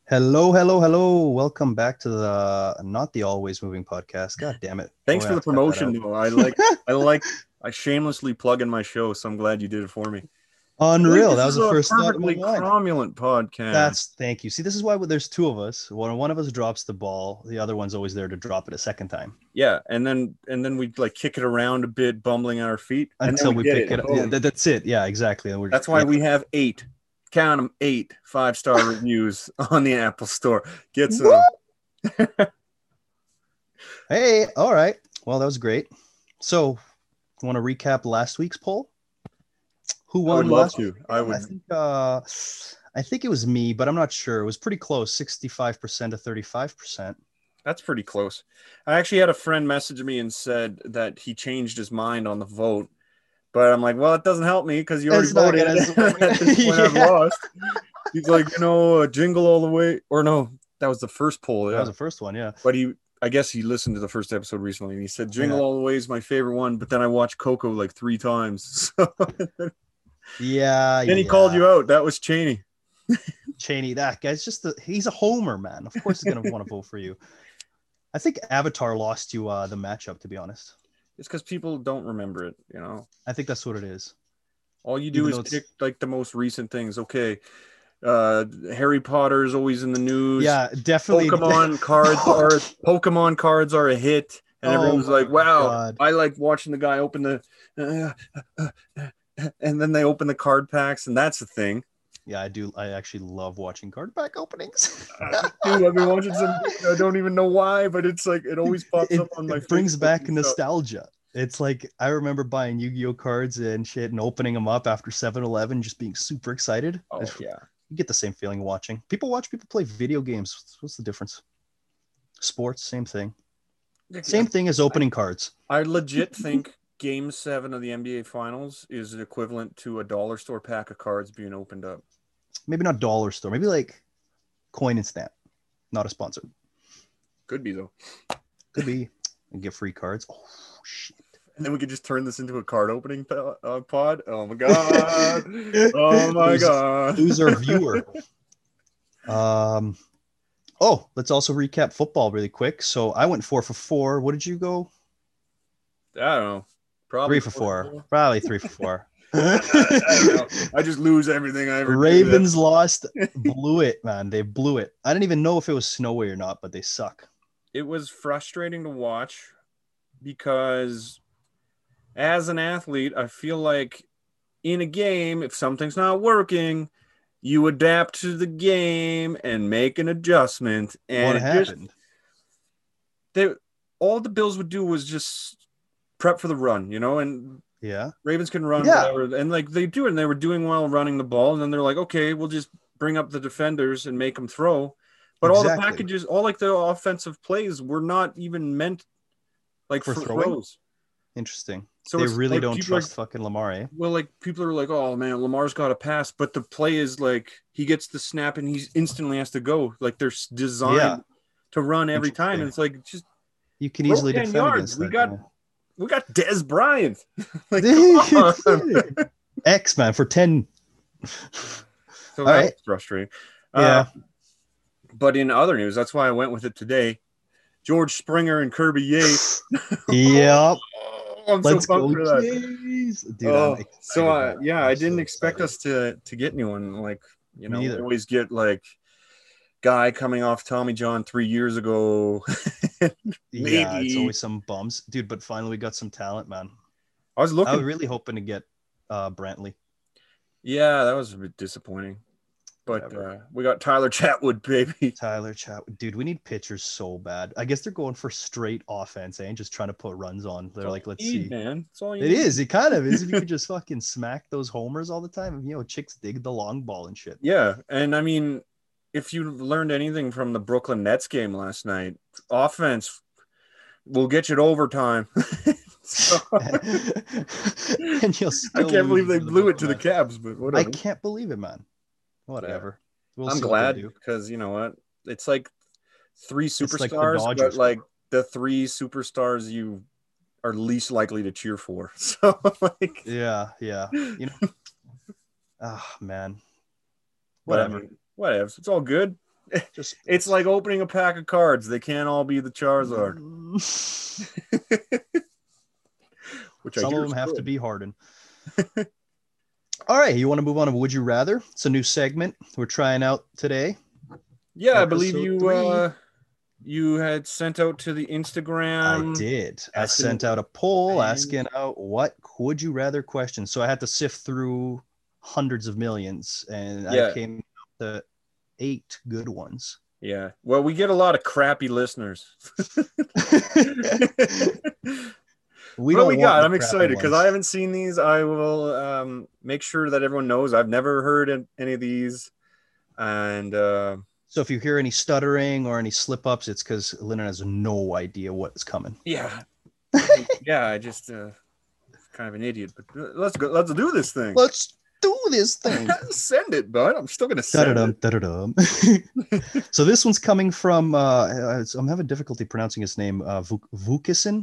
Hello, hello, hello. Welcome back to the not the always moving podcast. God damn it. Thanks We'll for have the to cut that promotion, out. though. I shamelessly plug in my show, so I'm glad you did it for me. I believe Unreal. this That was is the a first thought in my perfectly mind. cromulent podcast. Thank you. See, this is why there's two of us. One of us drops the ball, the other one's always there to drop it a second time Yeah, and then we like kick it around a bit, bumbling on our feet, and then until we we get pick it. it up. Yeah, Boom. that's it. Yeah, exactly. And we're That's why yeah. we have eight, count them, eight 5-star reviews on the Apple Store. Get Woo! some. Hey, all right. Well, that was great. So, want to recap last week's poll? Who I would won love last to. week I again? would. I think it was me, but I'm not sure. It was pretty close, 65% to 35%. That's pretty close. I actually had a friend message me and said that he changed his mind on the vote. But I'm like, well, it doesn't help me because you already It's not voted. gonna sway me. At this point, I've Yeah. lost. He's like, jingle all the way. Or no, that was the first poll. That was Yeah. the first one, yeah. But I guess he listened to the first episode recently and he said, Jingle Yeah. All the Way is my favorite one. But then I watched Coco like 3 times. So Yeah, then he called yeah. you out. That was Cheney. Cheney, that guy's he's a homer, man. Of course he's gonna want to vote for you. I think Avatar lost you the matchup, to be honest. It's because people don't remember it. I think that's what it is. All you do Even is though it's pick like the most recent things. Okay. Harry Potter is always in the news. yeah, definitely. Pokemon cards are a hit, and Oh everyone's my like, "Wow, god. I like watching the guy open the," and then they open the card packs, and that's the thing. Yeah, I do. I actually love watching card pack openings. Me too. I've been watching some. I don't even know why, but it's like it always pops it, up on my it brings Facebook back and stuff. nostalgia. It's like I remember buying Yu-Gi-Oh cards and shit and opening them up after 7-Eleven, just being super excited. Oh yeah, You get the same feeling watching. People watch people play video games. What's the difference? Sports, same thing. Same thing as opening cards. I legit think Game 7 of the NBA Finals is equivalent to a dollar store pack of cards being opened up. Maybe not dollar store. Maybe like Coin and Stamp. Not a sponsor. Could be though. Could be. And get free cards. Oh shit. And then we could just turn this into a card opening pod. Oh my god! Oh my god! Who's our viewer? Oh, let's also recap football really quick. So I went 4 for 4. What did you go? I don't know. Probably 3 for 4. Probably 3 for 4. I don't know. I just lose everything I ever do. Ravens lost, blew it, man. They blew it. I didn't even know if it was snowy or not, but they suck. It was frustrating to watch because as an athlete, I feel like in a game, if something's not working, you adapt to the game and make an adjustment. And What happened? They all the Bills would do was just prep for the run, and Yeah. Ravens can run Yeah. whatever, and like they do it, and they were doing well running the ball, and then they're like, okay, we'll just bring up the defenders and make them throw. But all the Exactly. packages, all like the offensive plays were not even meant like For for throwing? throws. Interesting. So They it's really like don't people are trust fucking Lamar, eh? well, like people are like, oh man, Lamar's got a pass, but the play is like he gets the snap and he instantly has to go. Like they're designed Yeah. to run every time, and Interesting. it's like just You can throw easily 10 defend yards. against We that. got we got Des Bryant. Like, Yeah. come on. X man for 10. So All that right. was frustrating. Yeah. But in other news, that's why I went with it today. George Springer and Kirby Yates. Yep. Oh, I'm Let's so pumped go, for that. Jays. Dude, Oh, I'm excited. so man. yeah, I'm I didn't so expect excited. us to get anyone like Me we neither. always get like guy coming off Tommy John 3 years ago. Yeah, it's Maybe always some bums. Dude, but finally we got some talent, man. I was I looking. was really hoping to get Brantley. Yeah, that was a bit disappointing. But we got Tyler Chatwood, baby. Tyler Chatwood. Dude, we need pitchers so bad. I guess they're going for straight offense, and just trying to put runs on. They're like, let's see. Man. That's all you It need. is. It kind of is. If you could just fucking smack those homers all the time. Chicks dig the long ball and shit. Yeah, and I mean, if you learned anything from the Brooklyn Nets game last night, offense will get you to overtime. So, And you'll still I can't believe lose they to the blew it to the Brooklyn Nets. Cavs, but I whatever. can't believe it, man. Whatever. We'll I'm see what they glad do. because you know what? It's like three It's like the superstars, but Dodgers. like the three superstars you are least likely to cheer for. So like, Yeah. Ah, man. but I Whatever. mean, whatever. It's all good. Just It's like opening a pack of cards. They can't all be the Charizard. Which Some I of hear them is have to good. be Harden. All right, you want to move on to Would You Rather? It's a new segment we're trying out today. Yeah, I believe Episode 3. you had sent out to the I Instagram. did. I asking sent out a poll fans. asking out what would you rather questions. So I had to sift through hundreds of millions, and I Yeah, came up to 8 good ones. yeah. Well, we get a lot of crappy listeners. We What do don't we want got? the I'm crappy excited because I ones. haven't seen these. I will make sure that everyone knows I've never heard any of these. And So if you hear any stuttering or any slip ups, it's because Lennon has no idea what's coming. yeah, yeah, I just kind of an idiot. But let's go. Let's do this thing. Let's do this thing. Send it, bud. I'm still gonna send it. Da-da-dum. So this one's coming from I'm having difficulty pronouncing his name. Vukasin.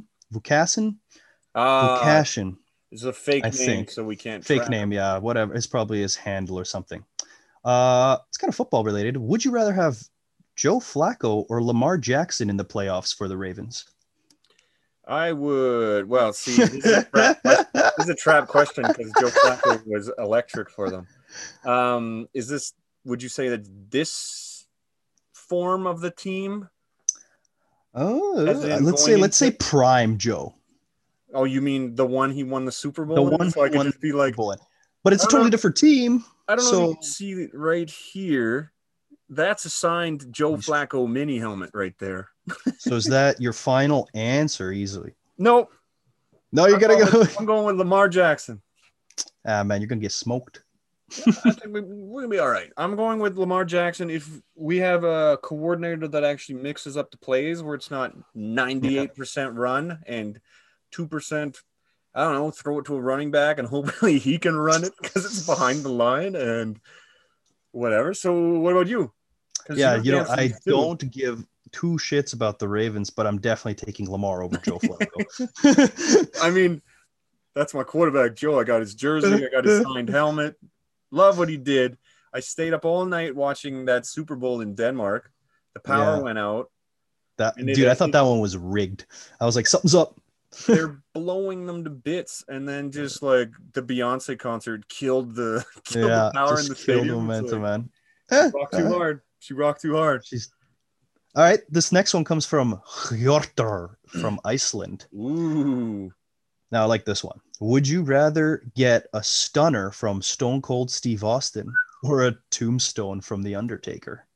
Vukashin, It's a I fake name, think. so we can't Fake track name, him. yeah, whatever. It's probably his handle or something. It's kind of football related. Would you rather have Joe Flacco or Lamar Jackson in the playoffs for the Ravens? I would. Well, see, this is a trap question. This is a trap question because Joe Flacco was electric for them. Is this? Would you say that this form of the team? Oh, As in let's going say into- prime Joe, Oh, you mean the one he won the Super the Bowl in? one So I who could won just the be Super like, Bowl in. But it's I a don't totally know. different team. I don't know if you So can see it right here. That's a signed Joe Flacco mini helmet right there. so is that your final answer easily? Nope. No, you gotta go. I'm going with Lamar Jackson. Man, you're gonna get smoked. I think we're gonna be all right. I'm going with Lamar Jackson. If we have a coordinator that actually mixes up the plays where it's not 98% run and 2%, I don't know, throw it to a running back and hopefully he can run it because it's behind the line and whatever. So what about you? Yeah, I don't give 2 shits about the Ravens, but I'm definitely taking Lamar over Joe Flacco. I mean, that's my quarterback, Joe. I got his jersey. I got his signed helmet. Love what he did. I stayed up all night watching that Super Bowl in Denmark. The power went out. I thought that one was rigged. I was like, something's up. They're blowing them to bits, and then just like the Beyonce concert killed the power in the stadium. The momentum, man. She rocked too hard. She rocked too hard. All right. This next one comes from Hjortur from Iceland. Ooh. Now I like this one. Would you rather get a stunner from Stone Cold Steve Austin or a tombstone from The Undertaker?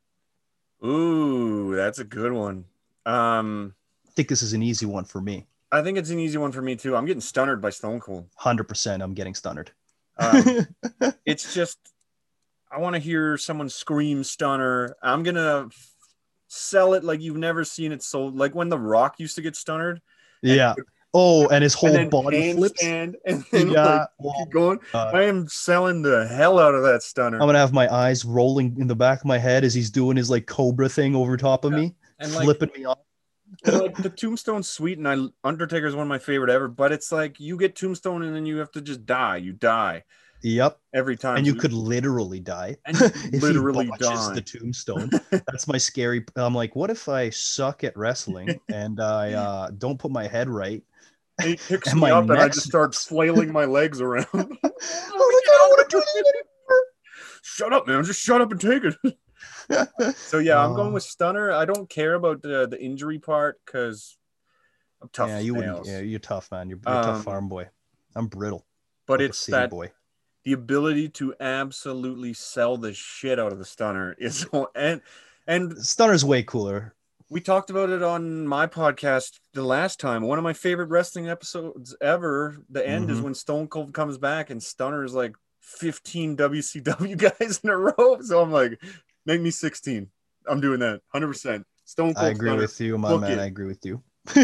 Ooh, that's a good one. I think this is an easy one for me. I think it's an easy one for me too. I'm getting stunnered by Stone Cold. 100% I'm getting stunnered. It's just, I want to hear someone scream stunner. I'm going to sell it like you've never seen it sold. Like when The Rock used to get stunnered. Yeah. And his whole body flips. And then keep going. I am selling the hell out of that stunner. I'm gonna have my eyes rolling in the back of my head as he's doing his like cobra thing over top of me, and flipping me off. And like the tombstone's sweet, and Undertaker is one of my favorite ever. But it's like you get tombstone, and then you have to just die. You die. Yep. Every time. And you could literally die. And if literally he botches die. the tombstone. That's my scary. I'm like, what if I suck at wrestling and I don't put my head right? And he picks me up and I just start flailing my legs around. I was like, I don't want to do this anymore. Shut up, man. Just shut up and take it. So, yeah, I'm going with stunner. I don't care about the injury part because I'm tough. Yeah, you're tough, man. You're a tough farm boy. I'm brittle. But like it's that boy. The ability to absolutely sell the shit out of the stunner is and stunner's way cooler. We talked about it on my podcast the last time. One of my favorite wrestling episodes ever. The end is when Stone Cold comes back and Stunner is like 15 WCW guys in a row. So I'm like, make me 16. I'm doing that 100%. Stone Cold. I agree with you, my man. I agree with you.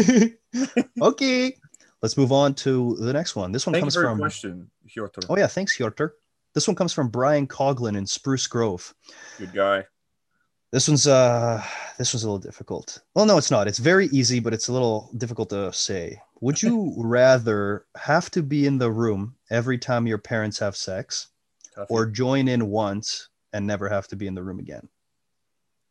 Okay, let's move on to the next one. This one comes from. Question, Hjortur. Oh yeah, thanks, Hjortur. This one comes from Brian Coughlin in Spruce Grove. Good guy. This one's a little difficult. Well, no, it's not. It's very easy, but it's a little difficult to say. Would you rather have to be in the room every time your parents have sex, or join in once and never have to be in the room again?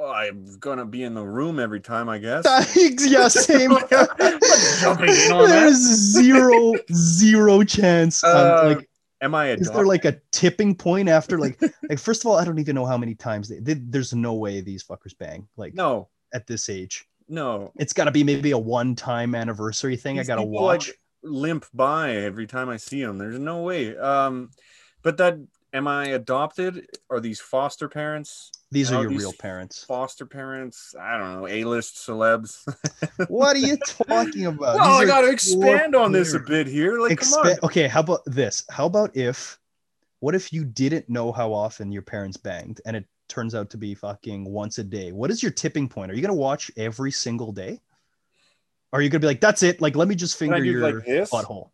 Oh, I'm gonna be in the room every time, I guess. Yeah, same. I'm jumping in on that. There's zero chance. Like, Am I is there adopted? like a tipping point after like first of all, I don't even know how many times there's no way these fuckers bang like No, at this age. no. It's got to be maybe a one-time anniversary thing I These gotta people watch. like limp by every time I see them. There's no way. But that am I adopted? Are these foster parents? These And are are your these real parents. foster parents? I don't know. A-list celebs. What are you talking about? Well, These I are got to your expand on this a parents. bit here. Like, come on. Okay, how about this? How about if what if you didn't know how often your parents banged and it turns out to be fucking once a day? What is your tipping point? Are you gonna watch every single day? Or are you gonna be like, that's it? Like, let me just Can I finger do like your this? butthole.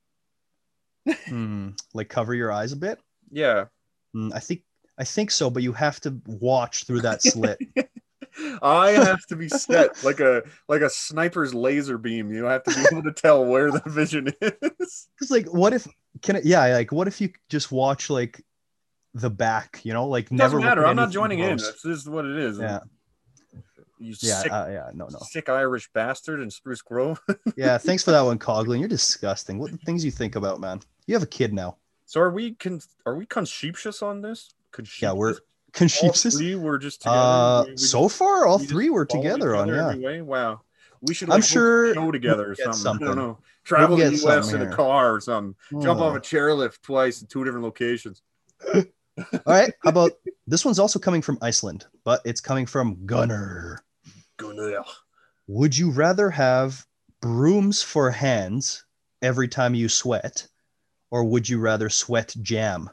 Like cover your eyes a bit. Yeah. I think so, but you have to watch through that slit. I have to be set like a sniper's laser beam. You have to be able to tell where the vision is. Because like, what if like what if you just watch like the back? Like It doesn't never look matter. at I'm not anything joining in. gross. That's just what it is. Yeah, You yeah, sick, no, no. sick Irish bastard in Spruce Grove. Yeah, thanks for that one, Coglin. You're disgusting. What the things you think about, man? You have a kid now. So are we conscientious on this? Yeah, we're Conscientious? All conscientious. three were just together. So far, all We just three were follow each together on. other Yeah, every way. Wow. We should I'm like host a sure show we'll together or get something. I don't something. know. We'll Travel get the US something in a here. car or something. Jump off Oh. a chairlift twice in 2 different locations. All right. How about this one's also coming from Iceland, but it's coming from Gunnar. Gunnar. Would you rather have brooms for hands every time you sweat, or would you rather sweat jam?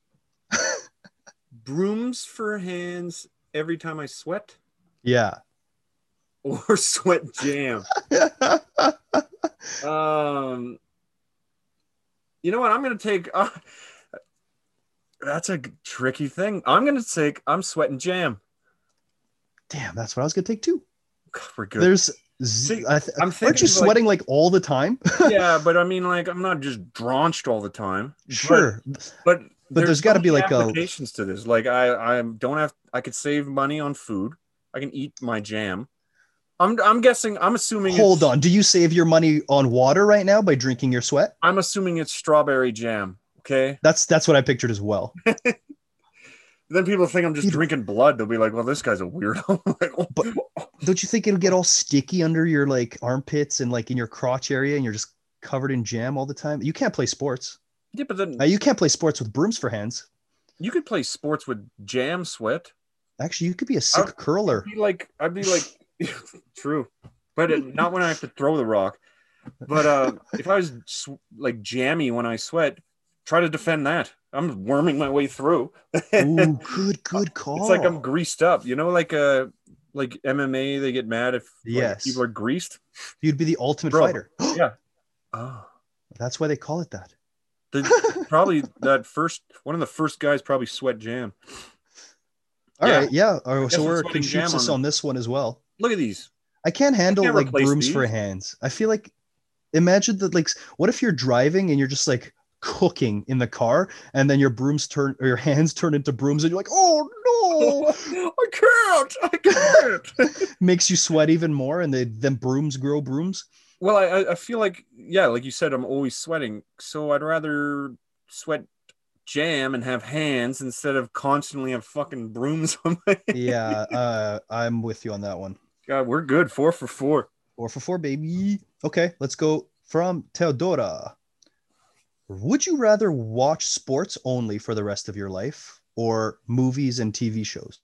Brooms for hands every time I sweat Yeah. or sweat jam. Um, you know what? I'm gonna take. That's a tricky thing. I'm sweating jam. Damn, that's what I was gonna take too. God, we're good. There's See, I'm I'm aren't you thinking sweating like all the time? yeah, but I mean, like, I'm not just drenched all the time. Sure. But There's so got to be many like a applications to this. Like, I don't have. I could save money on food. I can eat my jam. I'm guessing. I'm assuming. hold on. Do you save your money on water right now by drinking your sweat? I'm assuming it's strawberry jam. Okay. That's what I pictured as well. Then people think I'm just drinking blood. They'll be like, "Well, this guy's a weirdo." Like, oh. But don't you think it'll get all sticky under your like armpits and like in your crotch area, and you're just covered in jam all the time? You can't play sports. Yeah, but then You can't play sports with brooms for hands. you could play sports with jam sweat. Actually, you could be a sick curler. I'd be like, true, but not when I have to throw the rock. But if I was like jammy when I sweat, try to defend that. I'm worming my way through. Ooh, good call. It's like I'm greased up, like MMA. They get mad if yes people are greased. You'd be the ultimate Bro, fighter. Yeah. Oh, That's why they call it that. probably that one of the first guys probably sweat jam. All right, yeah. So we're sweating jam conscientious on this one as well. Look at these. I can't handle like replace brooms for these. hands. I feel like imagine that like what if you're driving and you're just like cooking in the car and then your hands turn into brooms and you're like, oh no, I can't. Makes you sweat even more and then brooms grow brooms. Well, I feel like, yeah, like you said, I'm always sweating. So I'd rather sweat jam and have hands instead of constantly have fucking brooms on my hands. Yeah, I'm with you on that one. God, we're good. 4 for 4. 4 for 4, baby. Okay, let's go from Teodora. Would you rather watch sports only for the rest of your life or movies and TV shows?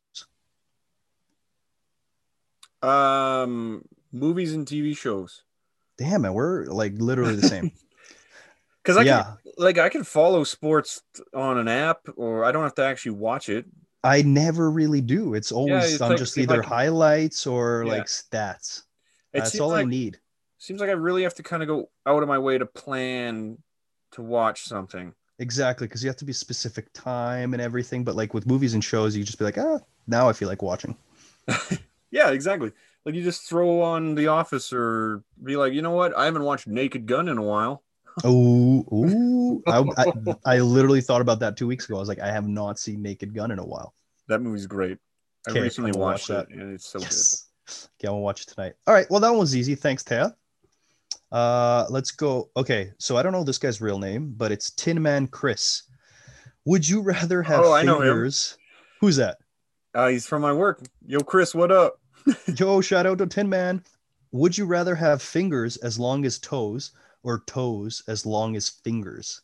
Movies and TV shows. Damn it, we're like literally the same. Because I can follow sports on an app, or I don't have to actually watch it. I never really do. It's always I'm just either highlights or like stats. That's all I need. Seems like I really have to kind of go out of my way to plan to watch something. Exactly, because you have to be specific time and everything. But like with movies and shows, you just be like, now I feel like watching. Yeah, exactly. Like you just throw on The Office or be like, you know what? I haven't watched Naked Gun in a while. Oh, I literally thought about that 2 weeks ago. I was like, I have not seen Naked Gun in a while. That movie's great. I Okay, recently I'm gonna watch watched that. it, and it's so good. Yes. Okay, I'm gonna watch it tonight. All right. Well, that one was easy. Thanks, Taya. Let's go. Okay, so I don't know this guy's real name, but it's Tin Man Chris. Would you rather have Oh, I know him. fingers? Who's that? He's from my work. Yo, Chris, what up? Yo, shout out to Tin Man. Would you rather have fingers as long as toes or toes as long as fingers?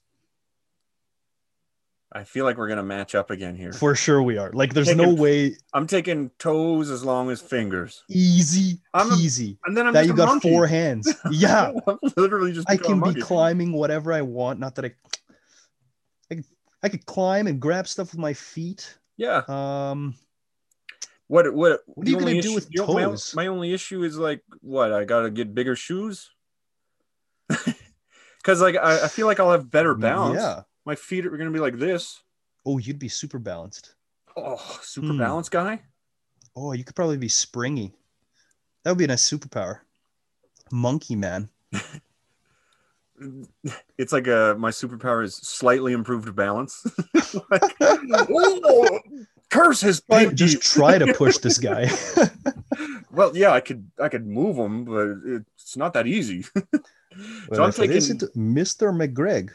I feel like we're gonna match up again here. For sure we are. Like, there's no Taking, way. I'm taking toes as long as fingers. Easy I'm a, peasy. and then I'm That just you a got monkey. 4 hands. Yeah, I'm literally just I become a can be monkey. climbing whatever I want. Not that I could climb and grab stuff with my feet. Yeah. Um, What what are the you gonna only do issue? with You know, my toes? my only issue is like what I gotta get bigger shoes. Because like I feel like I'll have better balance. Yeah. My feet are gonna be like this. Oh, you'd be super balanced. Oh, super balanced guy. Oh, you could probably be springy. That would be a nice superpower. Monkey man. It's like my superpower is slightly improved balance. Like, oh, curse his pinky. Just try to push this guy. Well, yeah, I could move him, but it's not that easy. Well, So I'm if it taking isn't Mr. McGreg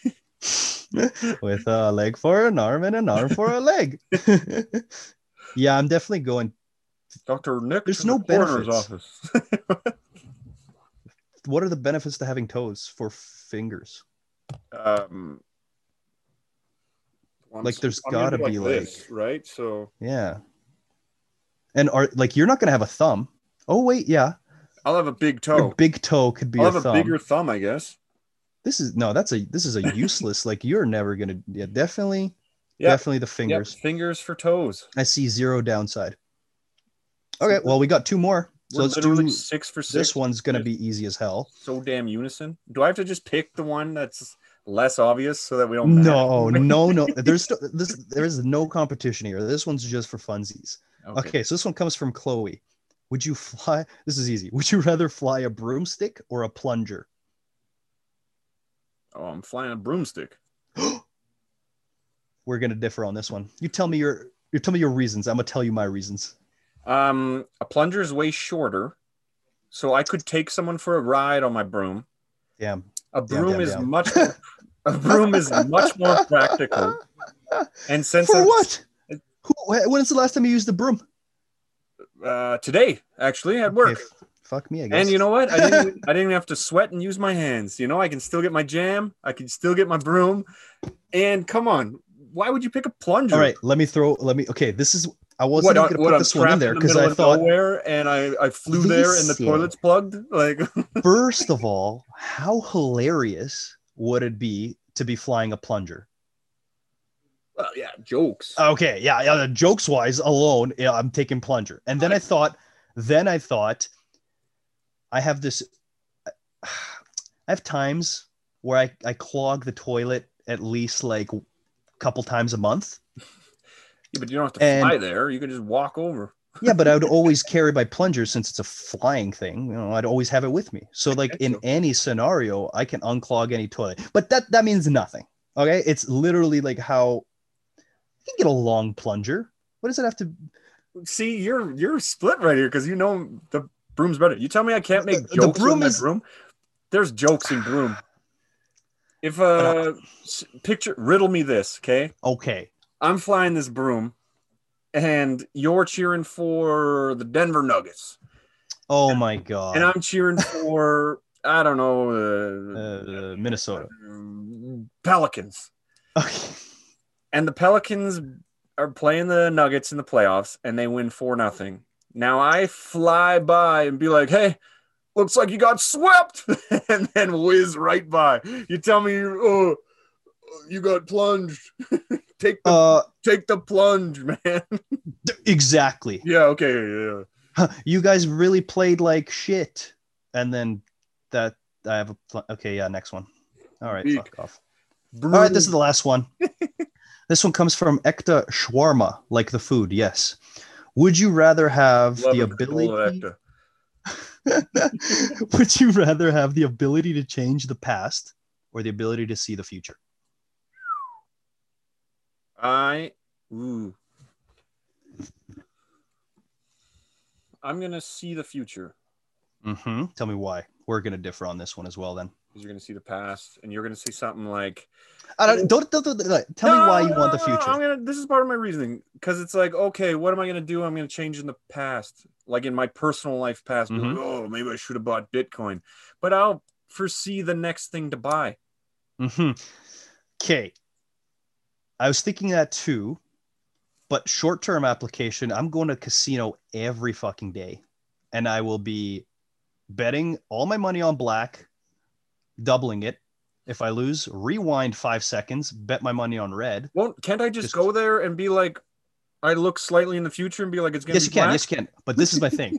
with a leg for an arm and an arm for a leg. Yeah, I'm definitely going. Dr. Nick There's to no the coroner's benefits. office. What are the benefits to having toes for fingers? Like, there's I'm gonna gotta be be like, this, right? So yeah. And are like you're not gonna have a thumb. Oh wait, yeah. I'll have a big Your toe. big toe could be I'll your have a thumb. bigger thumb, I guess. This is a useless. Like, you're never gonna. Yeah, definitely Yeah. the Yep. fingers. Fingers for toes. I see zero downside. So Okay, well, we got two more, so we're let's literally do 6 for 6. this. One's gonna be easy as hell. So damn unison. Do I have to just pick the one that's less obvious so that we don't match? No. There is no competition here. This one's just for funsies. Okay, so this one comes from Chloe. Would you fly? This is easy. Would you rather fly a broomstick or a plunger? Oh, I'm flying a broomstick. We're gonna differ on this one. You tell me your reasons. I'm gonna tell you my reasons. A plunger is way shorter, so I could take someone for a ride on my broom. Damn. A broom is much more practical. And since for what? When's the last time you used the broom? Today, actually, at work. Okay, fuck me, I guess. And you know what? I didn't even have to sweat and use my hands. You know, I can still get my jam. I can still get my broom. And come on, why would you pick a plunger? All right, okay, this is, I wasn't going to put this one in there because I thought nowhere and I flew there and the toilet's plugged. Like, first of all, how hilarious would it be to be flying a plunger? Well, yeah, jokes. Okay, yeah, jokes wise alone, yeah, I'm taking plunger. And then I thought I have this, I have times where I clog the toilet at least like a couple times a month. Yeah, but you don't have to fly there. You can just walk over. Yeah, but I would always carry my plunger since it's a flying thing. You know, I'd always have it with me. So like in any scenario, I can unclog any toilet. But that means nothing. Okay, it's literally like how you can get a long plunger. What does it have to? See, you're split right here because you know the broom's better. You tell me I can't make jokes with my broom. There's jokes in broom. If riddle me this, okay? Okay. I'm flying this broom, and you're cheering for the Denver Nuggets. Oh my god! And I'm cheering for I don't know Minnesota Pelicans. Okay. And the Pelicans are playing the Nuggets in the playoffs, and they win 4-0. Now I fly by and be like, "Hey, looks like you got swept," and then whiz right by. You tell me, "Oh, you got plunged." Take the plunge, man. Exactly. Yeah. Okay. Yeah. You guys really played like shit, and then that I have okay. Yeah. Next one. All right. Fuck off. All right. This is the last one. This one comes from Ekta Shawarma, like the food. Yes. Would you rather have the ability? Would you rather have the ability to change the past or the ability to see the future? I'm gonna see the future. Tell me why. We're gonna differ on this one as well then. Because you're gonna see the past, and you're gonna see something like. Don't tell me why you want the future. This is part of my reasoning, because it's like, okay, what am I gonna do? I'm gonna change in the past, like in my personal life past. Be like, oh, maybe I should have bought Bitcoin, but I'll foresee the next thing to buy. Okay. I was thinking that too, but short-term application, I'm going to casino every fucking day, and I will be betting all my money on black, doubling it. If I lose, rewind 5 seconds, bet my money on red. Well, can't I just go there and be like, I look slightly in the future and be like, it's going to be black? Yes, you can. But this is my thing.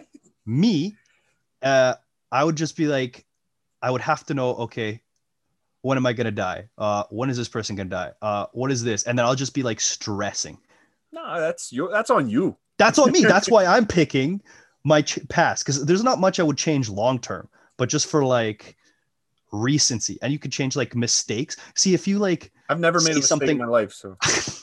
I would just be like, I would have to know, okay, when am I going to die? When is this person going to die? What is this? And then I'll just be like stressing. No, that's on you. That's on me. That's why I'm picking my past, because there's not much I would change long-term, but just for like recency. And you could change like mistakes. See, if you like, I've never made a mistake in my life, so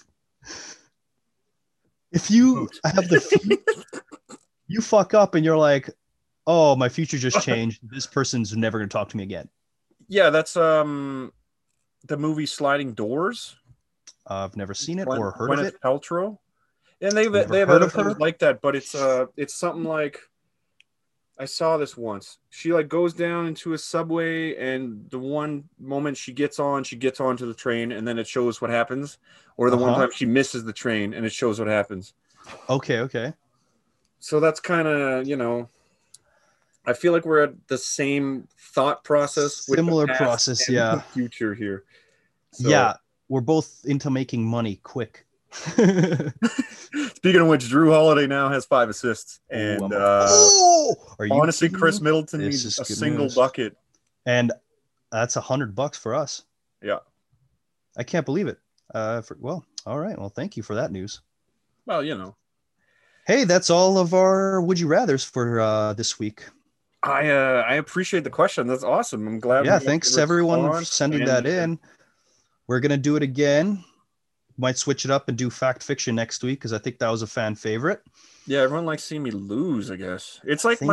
if you have you fuck up and you're like, oh, my future just changed, this person's never going to talk to me again. Yeah, that's the movie Sliding Doors. I've never seen it or heard of it. Paltrow, and they have other things like that, but it's something like, I saw this once. She like goes down into a subway, and the one moment she gets onto the train, and then it shows what happens. Or the one time she misses the train, and it shows what happens. Okay. So that's kind of, I feel like we're at the same thought process. Similar process, yeah. Future here. So. Yeah, we're both into making money quick. Speaking of which, Drew Holiday now has 5 assists, and honestly, Chris Middleton needs a single bucket, and that's $100 for us. Yeah, I can't believe it. Well, all right. Well, thank you for that news. Well, hey, that's all of our would you rather's for this week. I appreciate the question. That's awesome. I'm glad. Yeah, thanks everyone for sending that in. We're gonna do it again. Might switch it up and do fact fiction next week, because I think that was a fan favorite. Yeah, everyone likes seeing me lose, I guess. It's like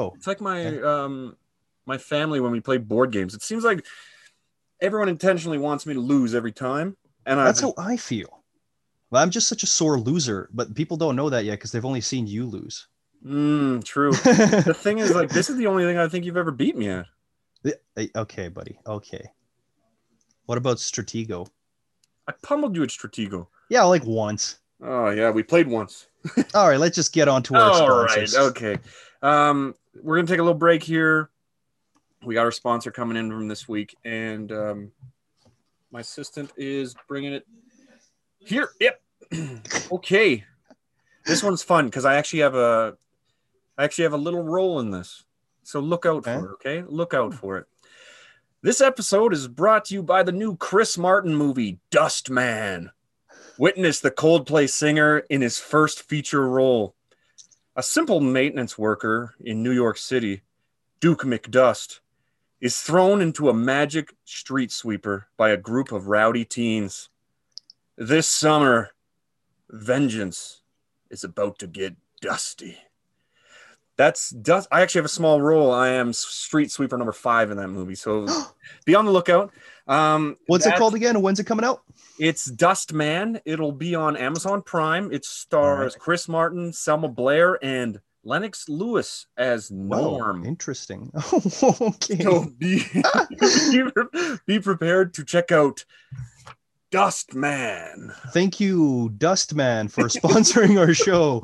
my family when we play board games. It seems like everyone intentionally wants me to lose every time. And that's how I feel. Well, I'm just such a sore loser, but people don't know that yet because they've only seen you lose. True. The thing is, like, this is the only thing I think you've ever beat me at. Okay, buddy. Okay. What about Stratego? I pummeled you at Stratego. Yeah, like once. Oh, yeah, we played once. All right, let's just get on to our sponsors. All right, okay. We're going to take a little break here. We got our sponsor coming in from this week, and my assistant is bringing it here. Yep. Okay. This one's fun because I actually have a little role in this. So look out for it, okay? Look out for it. This episode is brought to you by the new Chris Martin movie, Dustman. Witness the Coldplay singer in his first feature role. A simple maintenance worker in New York City, Duke McDust, is thrown into a magic street sweeper by a group of rowdy teens. This summer, vengeance is about to get dusty. That's dust. I actually have a small role. I am street sweeper number 5 in that movie. So be on the lookout. What's it called again? When's it coming out? It's Dustman. It'll be on Amazon Prime. It stars Chris Martin, Selma Blair, and Lennox Lewis as Norm. Oh, interesting. Okay. So be prepared to check out Dustman. Thank you, Dustman, for sponsoring our show.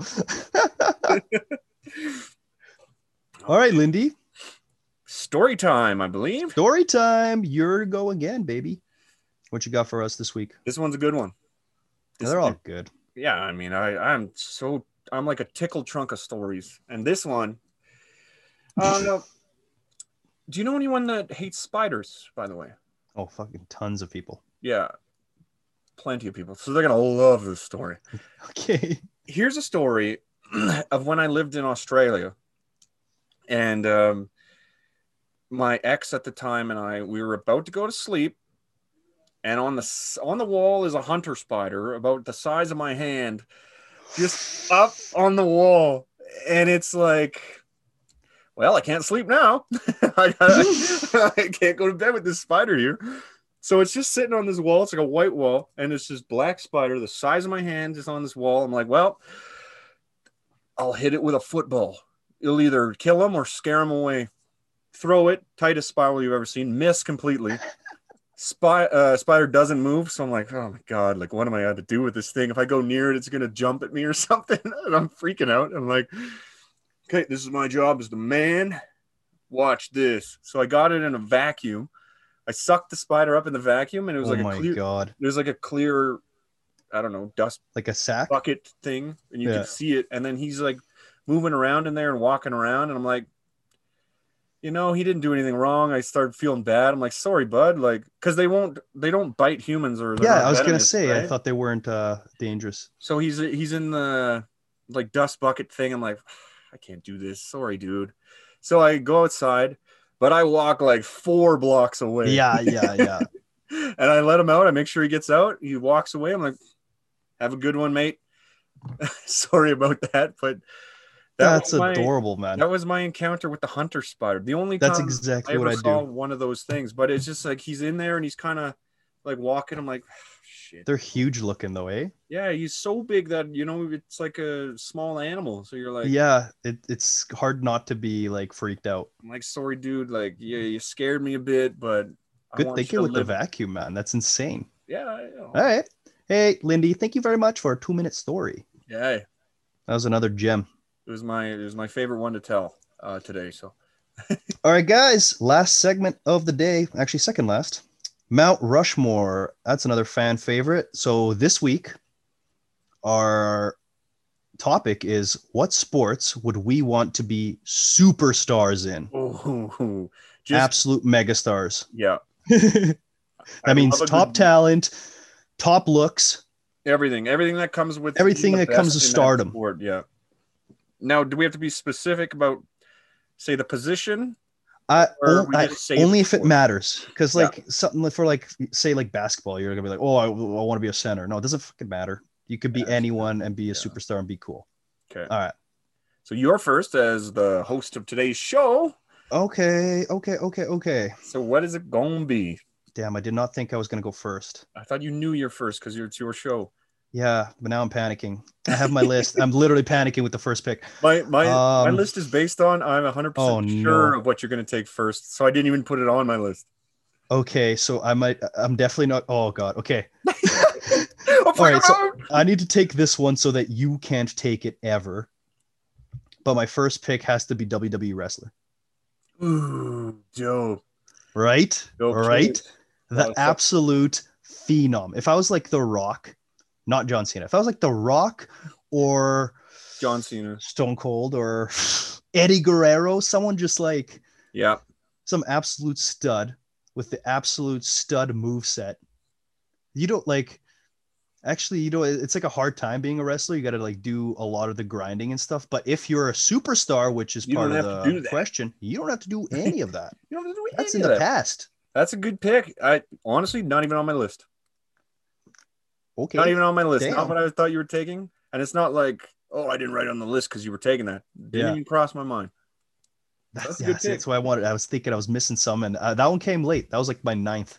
All right, Lindy. Story time, I believe. Story time. Your go again, baby. What you got for us this week? This one's a good one. They're all good. Yeah, I mean, I'm like a tickled trunk of stories. And this one, no. Do you know anyone that hates spiders, by the way? Oh, fucking tons of people. Yeah, plenty of people. So they're going to love this story. Okay. Here's a story of when I lived in Australia. And my ex at the time and we were about to go to sleep. And on the wall is a hunter spider about the size of my hand, just up on the wall. And it's like, well, I can't sleep now. I can't go to bed with this spider here. So it's just sitting on this wall. It's like a white wall, and it's this black spider the size of my hand just on this wall. I'm like, well, I'll hit it with a football. It'll either kill him or scare him away. Throw it, tightest spiral you've ever seen. Miss completely. Spider doesn't move, so I'm like, oh my god, like what am I going to do with this thing? If I go near it, it's gonna jump at me or something. And I'm freaking out. I'm like, okay, this is my job as the man. Watch this. So I got it in a vacuum. I sucked the spider up in the vacuum, and it was Oh like my God. It was like a clear, I don't know, dust Like a sack? bucket thing, and you Yeah. could see it. And then he's like moving around in there and walking around, and I'm like, he didn't do anything wrong. I started feeling bad. I'm like, sorry, bud. Like, because they don't bite humans or they're Yeah, not I was gonna venomous, say, right? I thought they weren't dangerous. So he's in the like dust bucket thing. I'm like, I can't do this. Sorry, dude. So I go outside, but I walk like 4 blocks away. Yeah. And I let him out. I make sure he gets out. He walks away. I'm like, have a good one, mate. Sorry about that, but That's adorable, man. That was my encounter with the hunter spider. The only That's time exactly I what ever I saw do. one of those things, but it's just like he's in there and he's kind of like walking. I'm like, shit. They're huge looking though, eh? Yeah, he's so big that it's like a small animal. So you're like, Yeah, it's hard not to be like freaked out. I'm like, sorry, dude. Like, yeah, you scared me a bit, but I Good want you thinking to with the live. vacuum, man. That's insane. Yeah, All right. Hey, Lindy, thank you very much for a 2-minute story. yeah. That was another gem. It was my favorite one to tell today. So, All right, guys. Last segment of the day. Actually, second last. Mount Rushmore. That's another fan favorite. So this week, our topic is what sports would we want to be superstars in? oh, Absolute megastars. Yeah. That means top talent, top looks, everything that comes with everything that comes to stardom. Sport, yeah. Now, do we have to be specific about, say, the position? Only if it matters, because like something for like say like basketball, you're gonna be like, oh, I want to be a center. No, it doesn't fucking matter. You could be anyone and be a superstar and be cool. Okay. All right. So you're first as the host of today's show. Okay. So what is it gonna be? Damn, I did not think I was gonna go first. I thought you knew you're first because it's your show. Yeah, but now I'm panicking. I have my list. I'm literally panicking with the first pick. My list is based on I'm 100% sure of what you're going to take first, so I didn't even put it on my list. Okay, so I'm definitely not. Oh God. Okay. All right, so I need to take this one so that you can't take it ever. But my first pick has to be WWE wrestler. Ooh, Joe. Right? Okay. Right? The absolute phenom. If I was like The Rock, not John Cena. If I was like The Rock or John Cena, Stone Cold, or Eddie Guerrero, someone just like some absolute stud with the absolute stud moveset. You don't like, actually, it's like a hard time being a wrestler. You got to like do a lot of the grinding and stuff. But if you're a superstar, which is part of the question, you don't have to do any of that. You don't have to do That's in the past. That's a good pick. I honestly not even on my list. Okay. Not even on my list. Damn. Not what I thought you were taking. And it's not like, oh, I didn't write it on the list because you were taking that. Didn't even cross my mind. That's what I wanted. I was thinking I was missing some, and that one came late. That was like my 9th.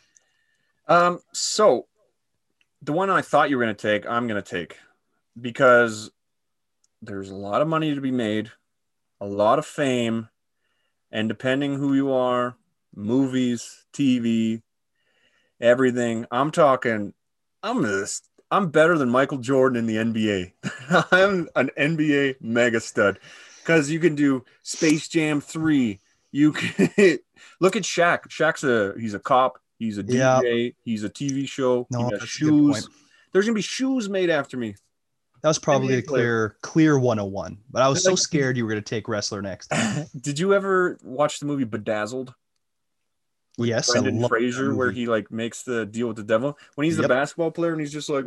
So the one I thought you were going to take, I'm going to take because there's a lot of money to be made, a lot of fame, and depending who you are, movies, TV, everything. I'm talking, I'm better than Michael Jordan in the NBA. I'm an NBA mega stud because you can do Space Jam 3. You can look at Shaq. He's a cop. He's a DJ. He's a TV show. No, he has shoes. There's gonna be shoes made after me. That was probably a clear 101. But I was so scared you were gonna take wrestler next. Did you ever watch the movie Bedazzled? Yes, Brendan Fraser, where he like makes the deal with the devil when he's the basketball player and he's just like,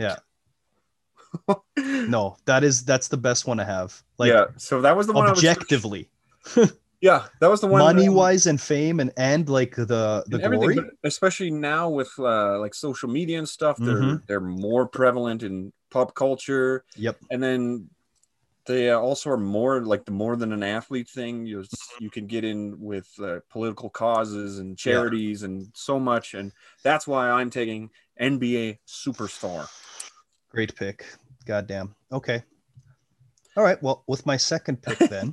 no, that's the best one to have. Like, so that was the one objectively. That was the one. Money wise and fame and like the glory, but especially now with like social media and stuff, they're more prevalent in pop culture. Yep. And then They also are more like the more than an athlete thing. You can get in with political causes and Yeah. charities and so much, and that's why I'm taking NBA Superstar. Great pick. Goddamn. Okay. All right. Well, with my second pick, then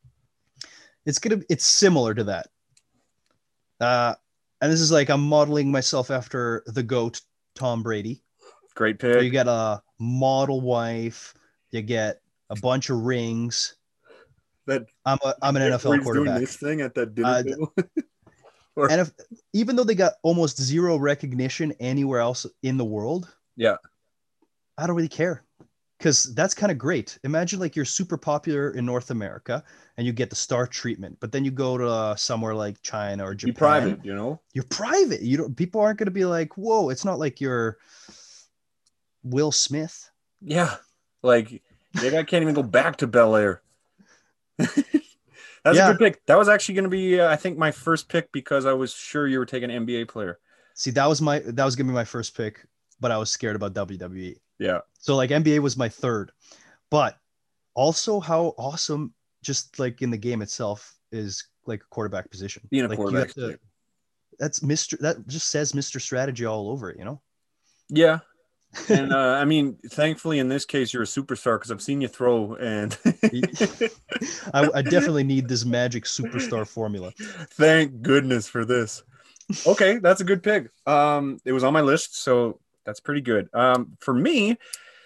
it's similar to that. And this is like I'm modeling myself after the GOAT, Tom Brady. Great So you pick. get a model wife, you get a bunch of rings. That I'm an where NFL he's doing quarterback. this thing at that dinner table. And even though they got almost zero recognition anywhere else in the world, Yeah. I don't really care. Because that's kind of great. Imagine like you're super popular in North America and you get the star treatment, but then you go to somewhere like China or Japan. Be private, you know. You're private. You don't. People aren't going to be like, "Whoa!" It's not like you're Will Smith. Yeah, like that guy can't even go back to Bel Air. That's a good pick. That was actually going to be, I think, my first pick because I was sure you were taking an NBA player. See, that was going to be my first pick, but I was scared about WWE. Yeah. So like NBA was my third, but also how awesome just like in the game itself is like a quarterback position. Being a like quarterback. that just says Mr. Strategy all over it, you know? Yeah. And I mean, thankfully in this case you're a superstar because I've seen you throw, and I definitely need this magic superstar formula. Thank goodness for this. Okay, that's a good pick. It was on my list, so that's pretty good. For me,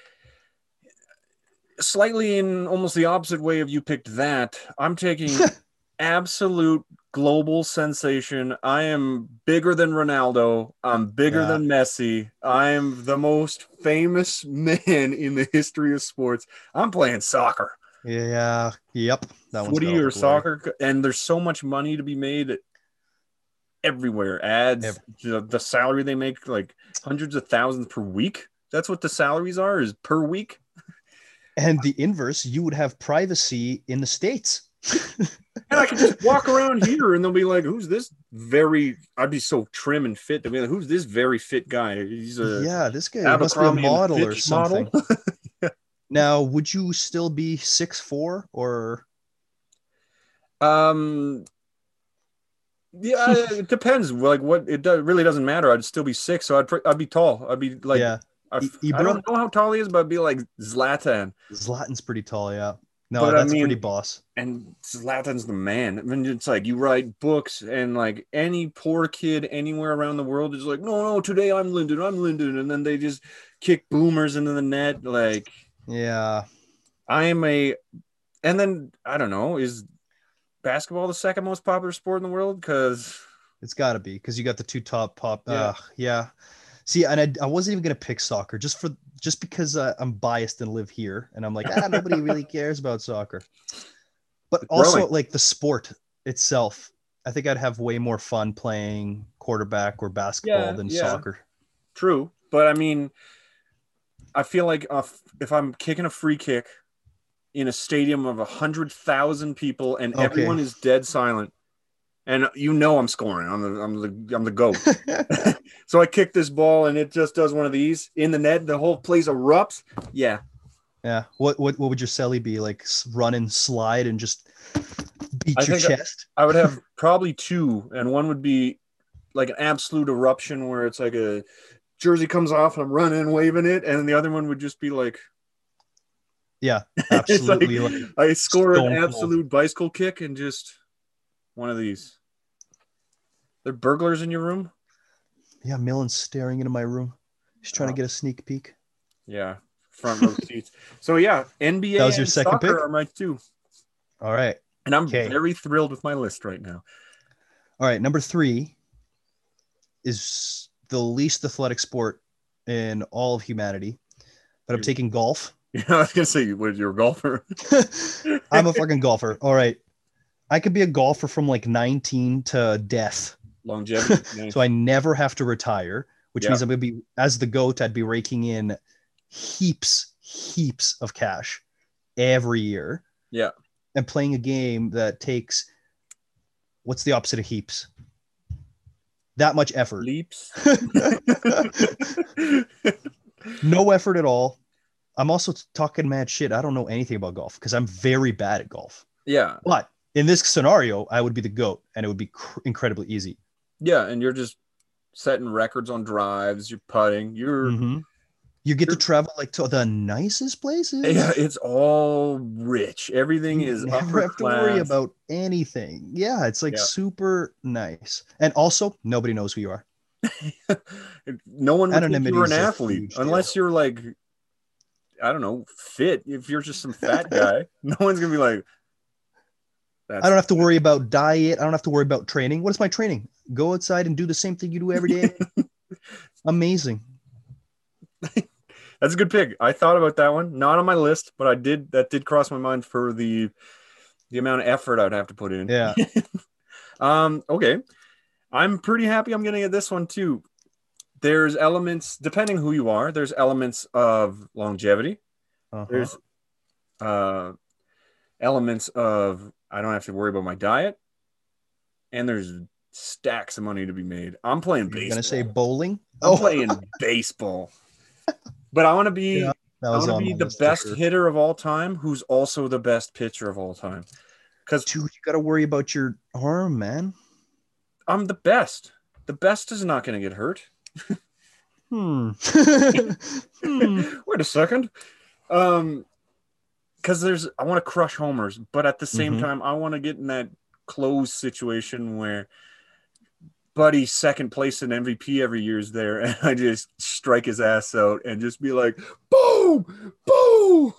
slightly in almost the opposite way of you picked that, I'm taking absolute global sensation. I am bigger than Ronaldo. I'm bigger than Messi. I'm the most famous man in the history of sports. I'm playing soccer. Yeah. Yep. That footy or soccer, and there's so much money to be made everywhere. Ads, the salary they make, like hundreds of thousands per week. That's what the salaries are, is per week. And the inverse, you would have privacy in the States. And I can just walk around here and they'll be like, who's this I'd be so trim and fit. They'll be like, who's this very fit guy? He's this guy must be a model or something. Yeah. Now, would you still be 6'4" or? Yeah, it depends. Like really doesn't matter. I'd still be 6, so I'd be tall. I'd be like, I don't know how tall he is, but I'd be like Zlatan. Zlatan's pretty tall, yeah. No, but that's pretty boss. And Zlatan's the man. I mean, it's like you write books, and like any poor kid anywhere around the world is like, no, today I'm Lyndon, and then they just kick boomers into the net. Like, yeah, and then I don't know, is basketball the second most popular sport in the world? Because it's got to be, because you got the two top yeah. See, and I wasn't even gonna pick soccer just because I'm biased and live here, and I'm like, nobody really cares about soccer. But also, like the sport itself, I think I'd have way more fun playing quarterback or basketball than soccer. True, but I mean, I feel like if I'm kicking a free kick in a stadium of 100,000 people and everyone is dead silent, and I'm scoring. I'm the GOAT. So I kick this ball and it just does one of these in the net. The whole place erupts. Yeah. Yeah. What would your celly be like? Run and slide and just beat your chest? I would have probably 2, and one would be like an absolute eruption where it's like a jersey comes off and I'm running and waving it, and the other one would just be like, yeah, absolutely. like, I score an absolute bicycle kick and just one of these. There burglars in your room? Yeah, Millen's staring into my room. He's trying to get a sneak peek. Yeah, front row seats. So yeah, NBA. That was your second pick? Are my 2. All right, and I'm very thrilled with my list right now. All right, number 3 is the least athletic sport in all of humanity, but I'm taking golf. Yeah, I was gonna say, you're a golfer. I'm a fucking golfer. All right, I could be a golfer from like 19 to death. Longevity. Nice. So I never have to retire, which means I'm going to be, as the GOAT, I'd be raking in heaps of cash every year. Yeah. And playing a game that takes, what's the opposite of heaps? That much effort. Leaps. No effort at all. I'm also talking mad shit. I don't know anything about golf because I'm very bad at golf. Yeah. But in this scenario, I would be the GOAT and it would be incredibly easy. Yeah. And you're just setting records on drives, you're putting, Mm-hmm. You get to you're travel like to the nicest yeah, places. it's all rich. Everything You is never upper have to worry class. about anything. Yeah, it's like Yeah. super nice. And also, nobody knows who you are. No one would think you Anonymity were an is a athlete huge deal. unless you're like, I don't know, fit. If you're just some fat guy, no one's gonna be like, I that's don't have to worry about diet. I don't have to worry about training. What is my training? Go outside and do the same thing you do every day. Amazing. that's a good pick. I thought about that one. Not on my list, but I did that did cross my mind for the amount of effort I'd have to put in. Yeah. Okay. I'm pretty happy I'm gonna get this one too. There's elements, depending who you are, there's elements of longevity. Uh-huh. There's uh elements of I don't have to worry about my diet, and there's stacks of money to be made. I'm playing You're gonna say baseball. bowling? I'm Oh, playing baseball. But I want to yeah. be That I was want to on be my the list for best sure. hitter of all time who's also the best pitcher of all time. Cuz Dude, you gotta worry about your arm, man. I'm the best. The best is not going to get hurt. Hmm. Hmm. Wait a second. Um cuz there's I want to crush homers, but at the same Mm-hmm. time I want to get in that close situation where Buddy second place in MVP every year is there, and I just strike his ass out and just be like, boom, boom.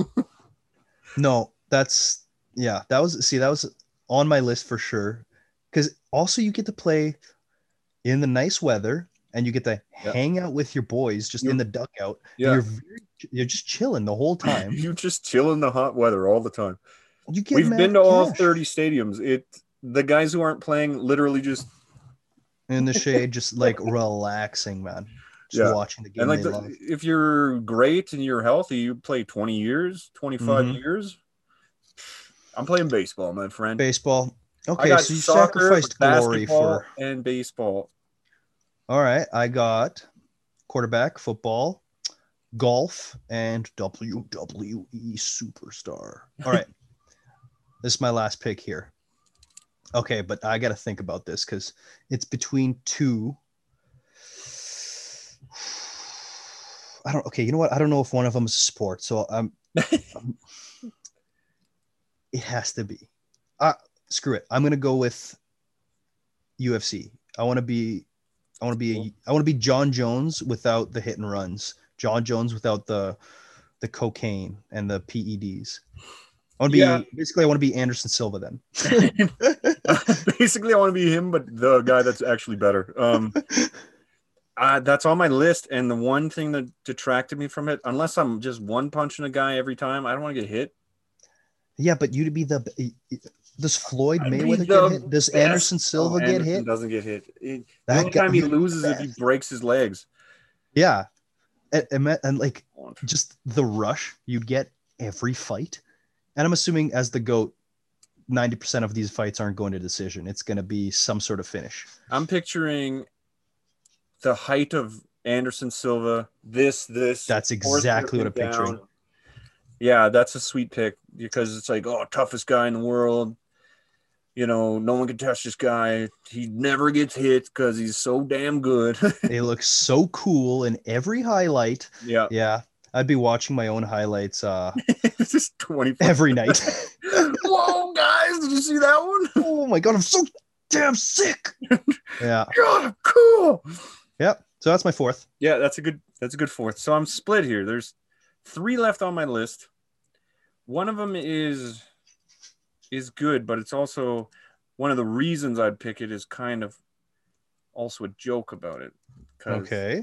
No, that's yeah, that was on my list for sure. Because also you get to play in the nice weather and you get to Yeah, hang out with your boys just in you the dugout and yeah, you're just chilling the whole time. you just chill in the hot weather all the time. You get We've been mad to all cash 30 stadiums. It the guys who aren't playing literally just in the shade, just like relaxing, man. Just yeah. watching the And game like they love. if you're great and you're healthy, you play 20 years, 25 Mm-hmm. years. I'm playing baseball, my friend. Baseball. I Okay, got so you soccer, sacrificed glory for. basketball, and baseball. All right, I got quarterback, football, golf, and WWE superstar. All right, this is my last pick here. Okay, but I got to think about this because it's between two. I don't. Okay, you know what? I don't know if one of them is a sport, so I'm it has to be. Uh, Screw it. I'm gonna go with UFC. I want to be. I want to be John Jones without the hit and runs. John Jones without the cocaine and the PEDs. I want to Yeah. be basically. I want to be Anderson Silva then. Basically, I want to be him, but the guy that's actually better. That's on my list, and the one thing that detracted me from it, unless I'm just one punching a guy every time, I don't want to get hit. Yeah, but you to be the. Does Floyd I'd be Mayweather get the hit? Does best. Anderson Oh, Silva get Anderson hit? doesn't get hit. The only That guy, time he you're the loses is if he best. breaks his legs. Yeah, and like just the rush you get every fight. And I'm assuming as the GOAT, 90% of these fights aren't going to decision. It's going to be some sort of finish. I'm picturing the height of Anderson Silva. This That's horse exactly what looking I'm picturing. down. Yeah, that's a sweet pick because it's like, oh, toughest guy in the world. You know, no one can touch this guy. He never gets hit because he's so damn good. They look so cool in every highlight. Yeah. Yeah, I'd be watching my own highlights It's just 24. every night. Whoa, guys, did you see that one? Oh my god, I'm so damn sick. Yeah. God, cool. Yep. So that's my fourth. Yeah, that's a good fourth. So I'm split here. There's 3 left on my list. One of them is good, but it's also one of the reasons I'd pick it is kind of also a joke about it. Okay.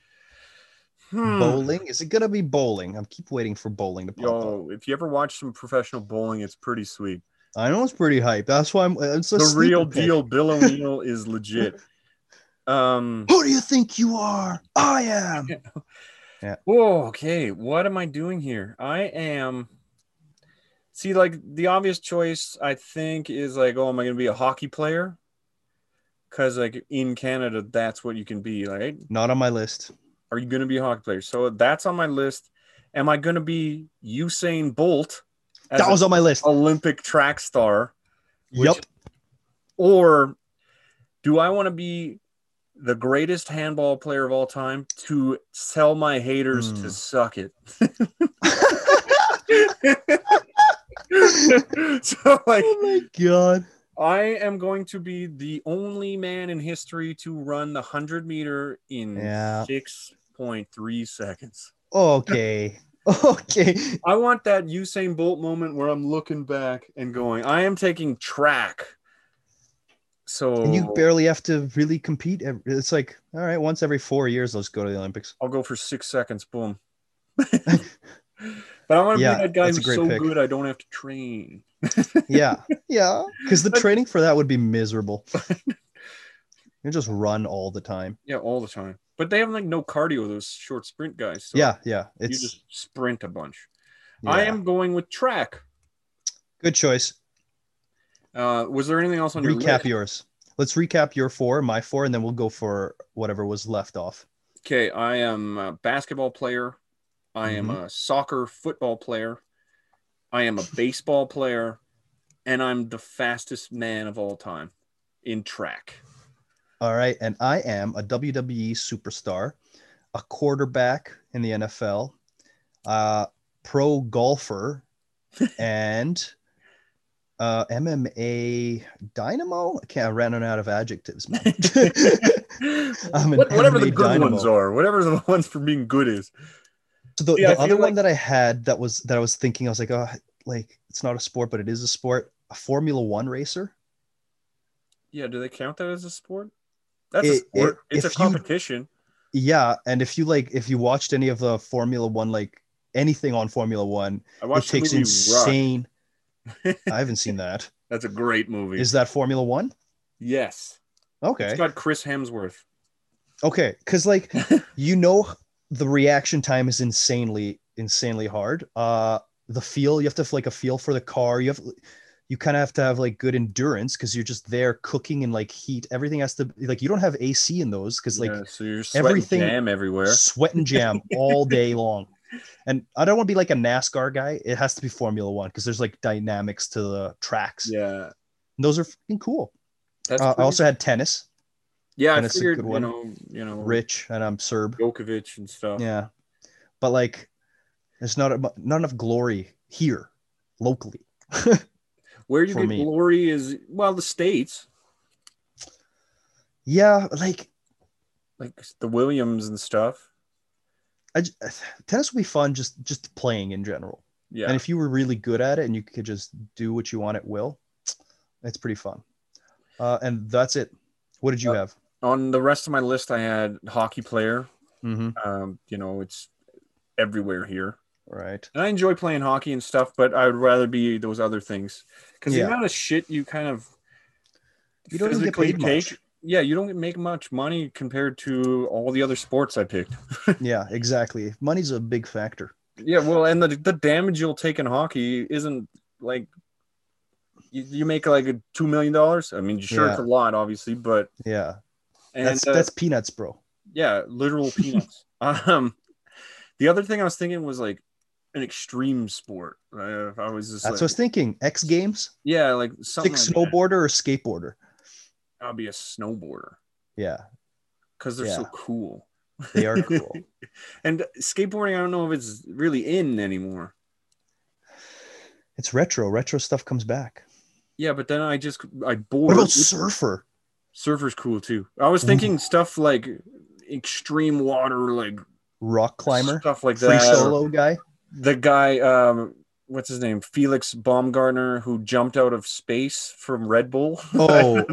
Bowling? Is it gonna be bowling? I keep waiting for bowling to pop up. If you ever watch some professional bowling, it's pretty sweet. I know it's pretty hype. That's why it's a The real sleeper pick. deal, Bill O'Neill is legit. Who do you think you are? I am. Yeah. Oh, okay. What am I doing here? I am. See, like the obvious choice, I think, is like, oh, am I going to be a hockey player? Because like in Canada, that's what you can be. Like, Not on my list. are you going to be a hockey player? So that's on my list. Am I going to be Usain Bolt as That an was on my list. Olympic track star? Yep. Or do I want to be the greatest handball player of all time to tell my haters to suck it? So like, oh my god. I am going to be the only man in history to run the 100-meter in Yeah. 6.3 seconds. Okay. Okay. I want that Usain Bolt moment where I'm looking back and going, I am taking track. So And you barely have to really compete. It's like, all right, once every 4 years, let's go to the Olympics. I'll go for 6 seconds. Boom. But I want to be Yeah, that guy that's a who's great so pick. good I don't have to train. Yeah. Yeah. Because the But- training for that would be miserable. You just run all the time. Yeah, all the time. But they have like no cardio, those short sprint guys. So Yeah. Yeah. you It's just sprint a bunch. yeah. I am going with track. Good choice. Was there anything else on your Recap list? yours. Let's recap your four, my four, and then we'll go for whatever was left off. Okay, I am a basketball player. I am a soccer football player. I am a baseball player. And I'm the fastest man of all time in track. All right. And I am a WWE superstar, a quarterback in the NFL, pro golfer, and MMA dynamo. I ran out of adjectives, man. I'm an Whatever the MMA good dynamo. ones are, whatever the ones for being good is. So the, Yeah, I the other feel one like- that I had that I was thinking, I was like, oh, like it's not a sport, but it is a sport. A Formula One racer. Yeah, do they count that as a sport? That's a sport. It's a if you competition. Yeah, and if you watched any of the Formula One, like anything on Formula One, I it watched the takes movie insane. I haven't seen that. That's a great movie. Is that Formula One? Yes. It's Okay. got Chris Hemsworth. Okay, because like the reaction time is insanely hard. The feel, you have to have like a feel for the car. You kind of have to have like good endurance because you're just there cooking in like heat. Everything has to like, you don't have AC in those because like So you're sweating everything jam everywhere. sweat and jam all day long. And I don't want to be like a NASCAR guy. It has to be Formula One because there's like dynamics to the tracks. Yeah. And those are fucking cool. That's I also had tennis. yeah, and I it's a figured, good one. you know, Rich, and I'm Serb. Djokovic and stuff. Yeah, but like, there's not enough glory here locally. Where you for get me. glory is, well, the States, Yeah, like like the Williams and stuff. tennis would be fun just playing in general. Yeah. And if you were really good at it and you could just do what you want at will, it's pretty fun. And that's it. What did you have? On the rest of my list, I had hockey player. Mm-hmm. It's everywhere here. Right. And I enjoy playing hockey and stuff, but I would rather be those other things. Because the amount of shit you kind of You don't even get paid much. Yeah, you don't make much money compared to all the other sports I picked. Yeah, exactly. Money's a big factor. Yeah, well, and the damage you'll take in hockey isn't like you make like $2 million. I mean, sure, it's a lot, obviously, but yeah, and that's peanuts, bro. Yeah, literal peanuts. The other thing I was thinking was like an extreme sport. I was just That's what I was thinking. X Games. Yeah, like something Stick like snowboarder or skateboarder. I'll be a snowboarder. Yeah, because they're so cool. They are cool. And skateboarding, I don't know if it's really in anymore. It's retro. Retro stuff comes back. Yeah, but then I board. What about surfer? Surfer's cool too. I was thinking stuff like extreme water, like rock climber, stuff like free that. solo guy. The guy, what's his name? Felix Baumgartner, who jumped out of space from Red Bull. Oh,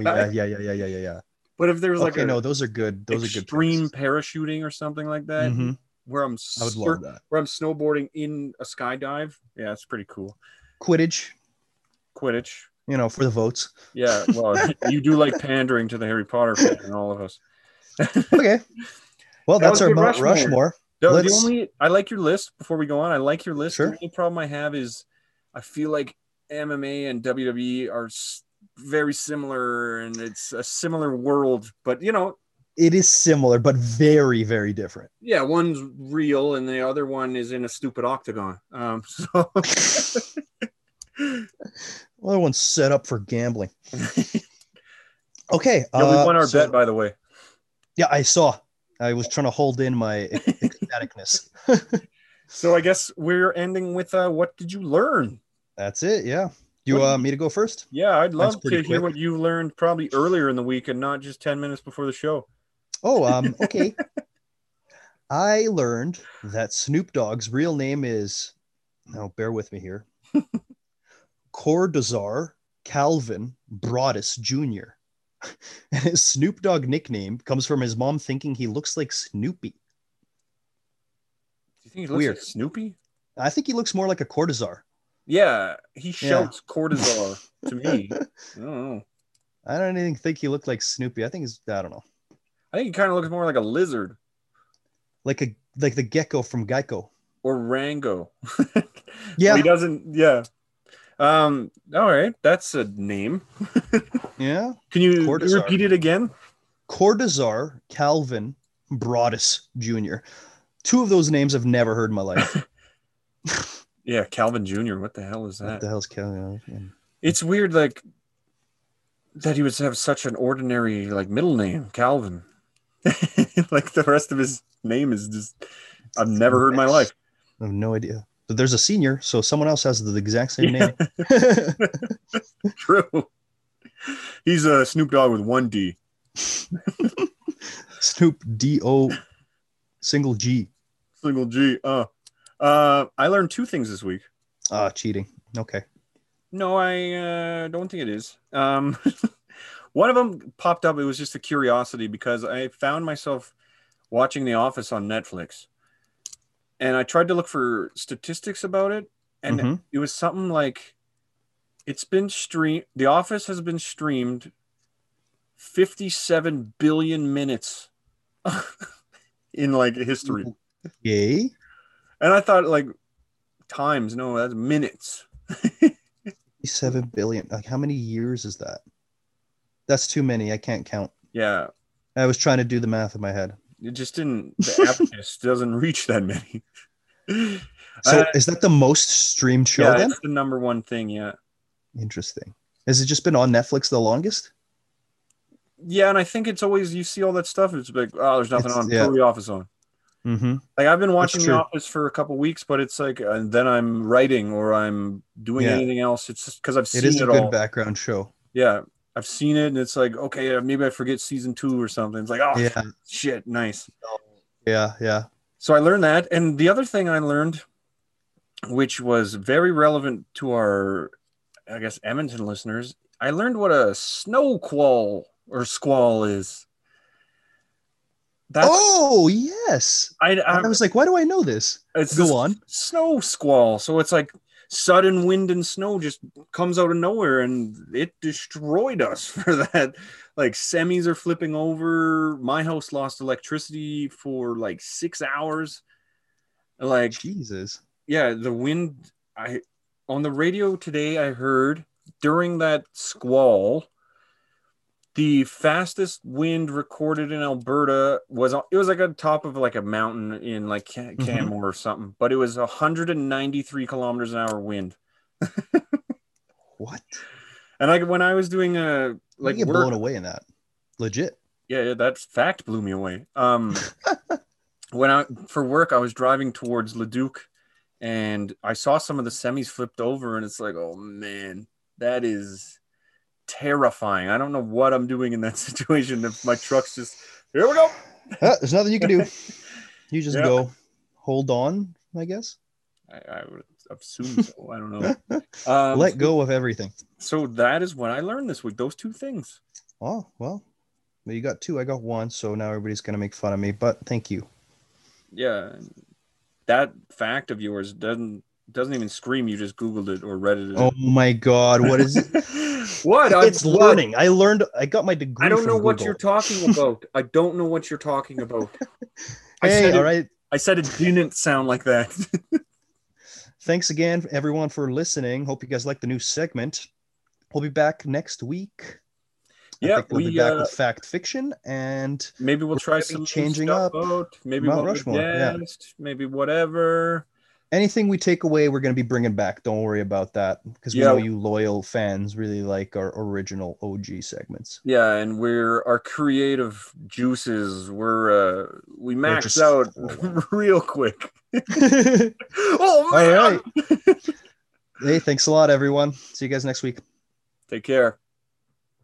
yeah. But if there's like those are good. Those are good. Extreme parachuting or something like that, where I would love that. Where I'm snowboarding in a skydive. Yeah, it's pretty cool. Quidditch. For the votes. Yeah, well, you do like pandering to the Harry Potter fan and all of us. Okay. Well, that's our Mount Rushmore. I like your list. Before we go on, I like your list. Sure. The only problem I have is I feel like MMA and WWE are very similar, and it's a similar world. But It is similar, but very, very different. Yeah, one's real and the other one is in a stupid octagon. So Well, everyone's set up for gambling. Okay. yeah, we won our bet, by the way. Yeah, I saw. I was trying to hold in my ecstaticness. So I guess we're ending with what did you learn? That's it. Yeah. You want me to go first? Yeah, I'd Mine's love pretty to hear quick. what you learned probably earlier in the week and not just 10 minutes before the show. Oh, okay. I learned that Snoop Dogg's real name is, now bear with me here, Cordazar Calvin Broadus Jr. And his Snoop Dogg nickname comes from his mom thinking he looks like Snoopy. Do you think he looks like Snoopy? I think he looks more like a Cordazar. Yeah, he shouts Cordazar to me. I don't know. I don't even think he looked like Snoopy. I think I don't know. I think he kind of looks more like a lizard. Like the gecko from Geico. Or Rango. Yeah. Well, he doesn't, yeah. All right, that's a name. Yeah. Can you repeat it again? Cordazar Calvin Broadus Jr. Two of those names I've never heard in my life. Yeah, Calvin Jr. What the hell is that? What the hell's Calvin? Yeah. It's weird, like, that he would have such an ordinary, like, middle name, Calvin. Like, the rest of his name is just, I've never heard in my life. I have no idea. But there's a senior, so someone else has the exact same name. True. He's a Snoop Dogg with one D. Snoop D-O single G. Single G. I learned two things this week. Cheating. Okay. No, I don't think it is. One of them popped up. It was just a curiosity because I found myself watching The Office on Netflix. And I tried to look for statistics about it. And it was something like, it's been streamed. The Office has been streamed 57 billion minutes in like history. Yay. And I thought like times, no, that's minutes. 7 billion. Like how many years is that? That's too many. I can't count. Yeah. I was trying to do the math in my head. It just didn't, the abacus doesn't reach that many. So is that the most streamed show then? It's the number one thing, yeah. Interesting. Has it just been on Netflix the longest? Yeah, and I think it's always, you see all that stuff, it's like, oh, there's nothing on, throw The Office on. Like I've been watching The Office for a couple weeks, but it's like, and then I'm writing or I'm doing anything else. It's just because I've seen it all. It is a good background show. Yeah, I've seen it, and it's like, okay, maybe I forget season 2 or something. It's like, oh, shit, nice. Yeah. So I learned that, and the other thing I learned, which was very relevant to our, I guess, Edmonton listeners, I learned what a snow squall is. Yes. I was like, why do I know this? Go on. Snow squall. So it's like sudden wind and snow just comes out of nowhere, and it destroyed us for that. Like semis are flipping over. My house lost electricity for like 6 hours. Like Jesus. Yeah, the wind. On the radio today, I heard during that squall, the fastest wind recorded in Alberta was like on top of like a mountain in like Canmore or something, but it was 193 kilometers an hour wind. What? And when I was doing like you get blown away in that. Legit. Yeah, that fact blew me away. For work, I was driving towards Leduc, and I saw some of the semis flipped over, and it's like, oh man, that is terrifying. I don't know what I'm doing in that situation. If my truck's just, here we go. There's nothing you can do. You just go, hold on, I guess. I would assume so. I don't know. Let go of everything. So that is what I learned this week. Those two things. Oh, well, you got two. I got one. So now everybody's going to make fun of me, but thank you. Yeah. That fact of yours doesn't even scream. You just Googled it or read it. Oh my God. What is it? What? It's learning. I got my degree. I don't know what Google. you're talking about. I don't know what you're talking about. I said it didn't sound like that. Thanks again, everyone, for listening. Hope you guys like the new segment. We'll be back next week. I Yeah, think we'll be back with fact fiction, and maybe we'll try gonna be some new changing stuff up out. Maybe Mount we'll Rushmore. Yeah. guest, maybe whatever. Anything we take away, we're going to be bringing back. Don't worry about that, because we Yeah, know you loyal fans really like our original OG segments. yeah, and we're our creative juices. We They're max just out flowing. real quick. All Oh right. man! Hey, thanks a lot, everyone. See you guys next week. Take care.